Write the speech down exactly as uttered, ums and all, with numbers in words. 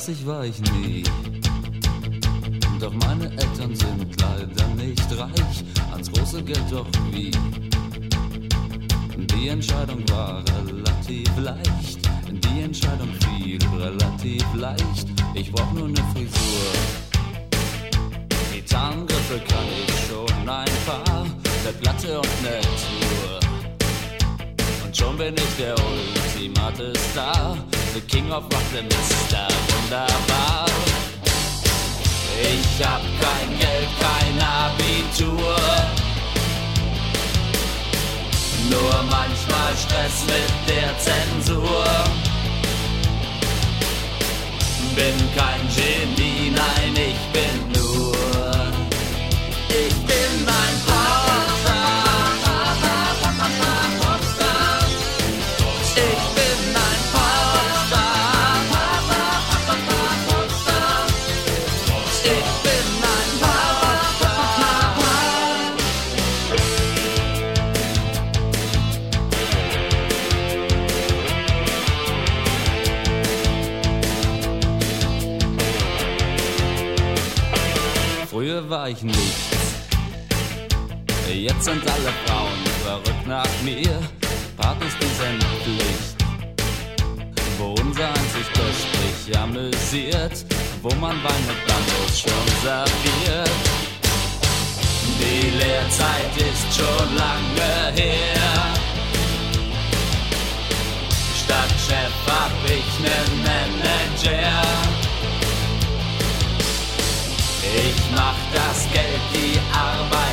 Fleißig war ich nie, doch meine Eltern sind leider nicht reich, ans große Geld doch wie. Die Entscheidung war relativ leicht, die Entscheidung fiel relativ leicht. Ich brauch nur ne Frisur, Gitarrengriffe kann ich schon ein paar, ne Platte und ne Tour. Und schon bin ich der ultimate Star, the King of Rock, der Mister Wunderbar. Ich hab kein Geld, kein Abitur, nur manchmal Stress mit der Zensur. Bin kein Genie, nein, ich bin nur, ich bin ein Popstar. Ich bin ein Popstar. Ich bin ein Früher war ich nichts, jetzt sind alle Frauen verrückt nach mir. Partys, die sind Pflicht, wo unser einzig köstlich amüsiert, wo man Wein mit Bambus schon serviert. Die Lehrzeit ist schon lange her, statt Chef hab ich nen Manager. Ich mach das Geld, die Arbeit